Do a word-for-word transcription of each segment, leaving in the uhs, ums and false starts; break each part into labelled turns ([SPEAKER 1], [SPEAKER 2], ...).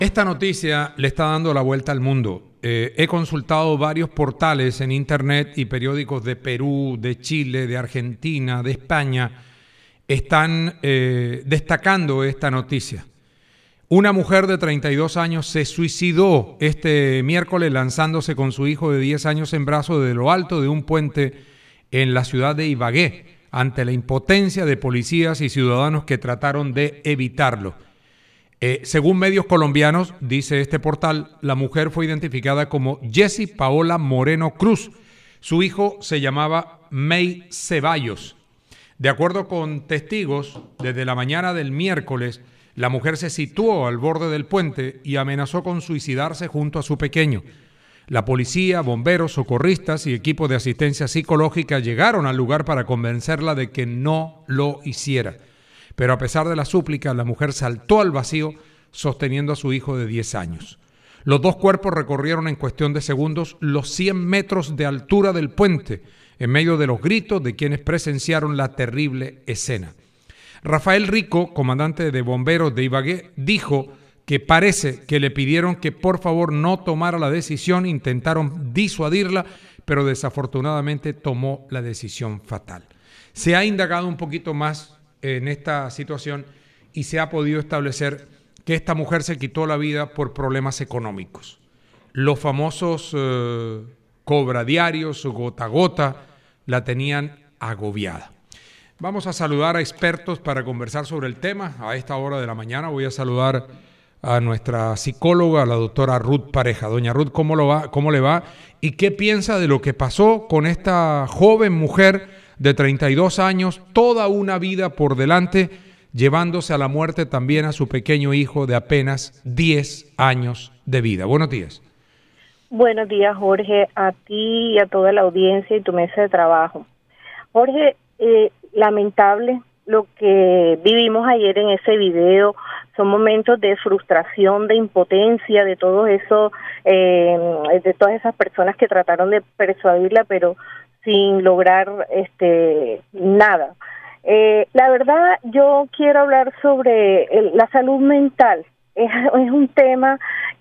[SPEAKER 1] Esta noticia le está dando la vuelta al mundo. Eh, he consultado varios portales en internet y periódicos de Perú, de Chile, de Argentina, de España. Están eh, destacando esta noticia. Una mujer de treinta y dos años se suicidó este miércoles lanzándose con su hijo de diez años en brazos de lo alto de un puente en la ciudad de Ibagué, ante la impotencia de policías y ciudadanos que trataron de evitarlo. Eh, según medios colombianos, dice este portal, la mujer fue identificada como Jessie Paola Moreno Cruz. Su hijo se llamaba May Ceballos. De acuerdo con testigos, desde la mañana del miércoles, la mujer se situó al borde del puente y amenazó con suicidarse junto a su pequeño. La policía, bomberos, socorristas y equipos de asistencia psicológica llegaron al lugar para convencerla de que no lo hiciera. Pero a pesar de las súplicas, la mujer saltó al vacío sosteniendo a su hijo de diez años. Los dos cuerpos recorrieron en cuestión de segundos los cien metros de altura del puente, en medio de los gritos de quienes presenciaron la terrible escena. Rafael Rico, comandante de bomberos de Ibagué, dijo que parece que le pidieron que por favor no tomara la decisión, intentaron disuadirla, pero desafortunadamente tomó la decisión fatal. Se ha indagado un poquito más en esta situación y se ha podido establecer que esta mujer se quitó la vida por problemas económicos. Los famosos eh, cobradiarios, gota a gota, la tenían agobiada. Vamos a saludar a expertos para conversar sobre el tema. A esta hora de la mañana voy a saludar a nuestra psicóloga, la doctora Ruth Pareja. Doña Ruth, ¿cómo, lo va, ¿cómo le va? ¿Y qué piensa de lo que pasó con esta joven mujer de treinta y dos años, toda una vida por delante, llevándose a la muerte también a su pequeño hijo de apenas diez años de vida? Buenos días.
[SPEAKER 2] Buenos días, Jorge, a ti y a toda la audiencia y tu mesa de trabajo. Jorge, eh, lamentable lo que vivimos ayer en ese video. Son momentos de frustración, de impotencia, de todo eso, eh, de todas esas personas que trataron de persuadirla, pero sin lograr este nada. Eh, la verdad, yo quiero hablar sobre el, la salud mental. Es, es un tema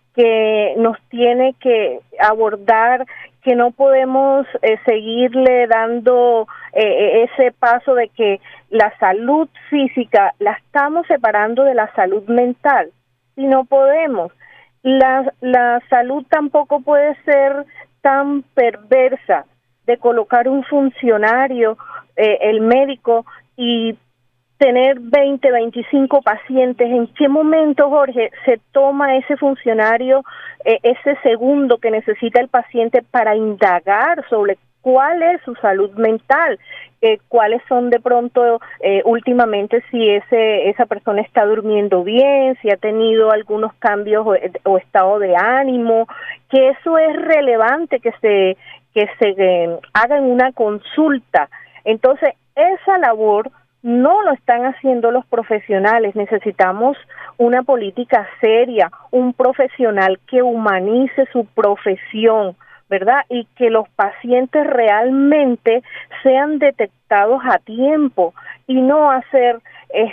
[SPEAKER 2] que nos tiene que abordar, que no podemos eh, seguirle dando eh, ese paso de que la salud física la estamos separando de la salud mental. Si no podemos, la, la salud tampoco puede ser tan perversa de colocar un funcionario, eh, el médico, y tener veinte, veinticinco pacientes. ¿En qué momento, Jorge, se toma ese funcionario eh, ese segundo que necesita el paciente para indagar sobre cuál es su salud mental, eh, cuáles son de pronto eh, últimamente si ese esa persona está durmiendo bien, si ha tenido algunos cambios o, o estado de ánimo, que eso es relevante que se que se eh, haga en una consulta. Entonces, esa labor no lo están haciendo los profesionales. Necesitamos una política seria, un profesional que humanice su profesión, ¿verdad? Y que los pacientes realmente sean detectados a tiempo y no hacer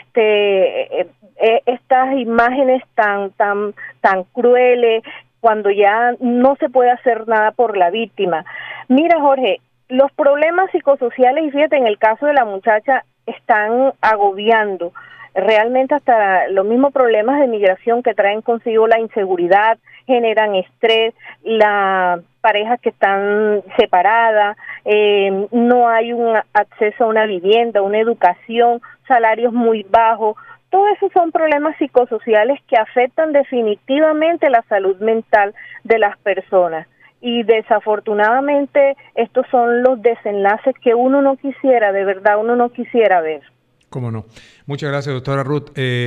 [SPEAKER 2] este eh, eh, estas imágenes tan tan tan crueles cuando ya no se puede hacer nada por la víctima. Mira, Jorge, los problemas psicosociales, y fíjate, en el caso de la muchacha, están agobiando. Realmente hasta los mismos problemas de migración que traen consigo la inseguridad, generan estrés, las parejas que están separadas, eh, no hay un acceso a una vivienda, una educación, salarios muy bajos. Todos esos son problemas psicosociales que afectan definitivamente la salud mental de las personas. Y desafortunadamente estos son los desenlaces que uno no quisiera, de verdad uno no quisiera ver.
[SPEAKER 1] ¿Cómo no? Muchas gracias, doctora Ruth. Eh...